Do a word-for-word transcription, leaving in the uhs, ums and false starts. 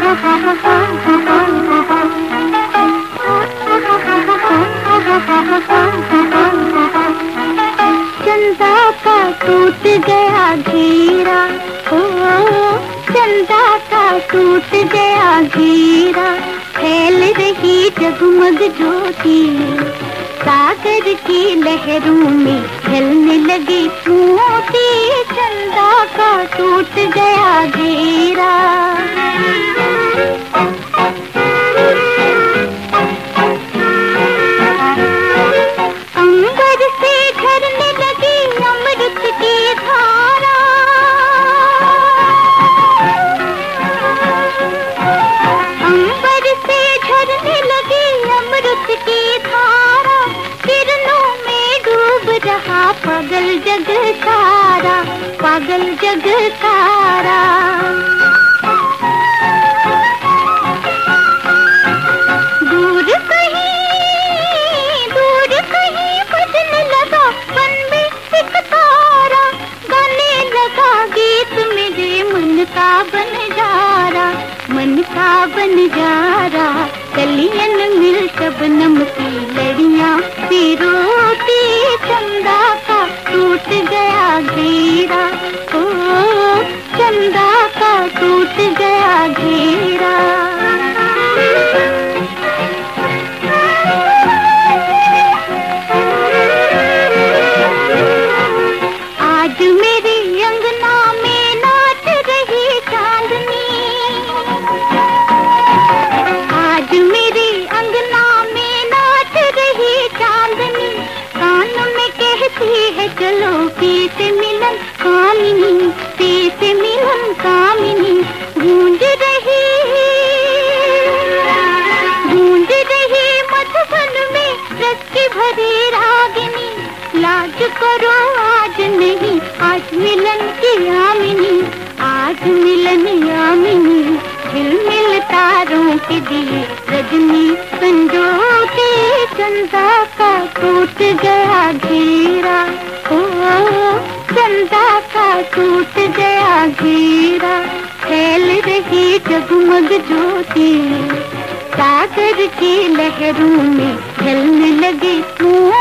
चंदा का टूट गया घेरा, ओ चंदा का टूट गया घेरा, फैल रही जगमग ज्योति, सागर की लहरों में ढलने लगी मोती, चंदा का टूट गया घेरा। अंबर से झरने लगी अमृत की धारा, अंबर से झरने लगी अमृत की धारा, किरणों में डूब रहा पागल जग सारा, पागल जग सारा। दूर कहीं, दूर कहीं बजने लगा मन में एक तारा, गाने लगा गीत मेरे मन का बंजारा, मन का बंजारा। कलियन मिल शबनम की लड़ियां पिरोती, चंदा का टूट गया घेरा, ओ चंदा का टूट गया घेरा। आज मेरे अंगना में नाच रही चांदनी, आज मेरे अंगना में नाच रही चांदनी, कान में कहती है चलो पीस मिलन कामिनी, पीस मिलन कामिनी। गूंज रही, गूंज रही मधुबन में रस की भरी रागिनी, लाज करो आज नहीं आज मिलन की यामिनी, आज मिलन यामिनी। झिलमिल तारों के दिए रजनी संजोती, चंदा का टूट गया घेरा, ओ चंदा का टूट गया घेरा, फैल रही जगमग ज्योति, सागर की लहरों में ढलने लगी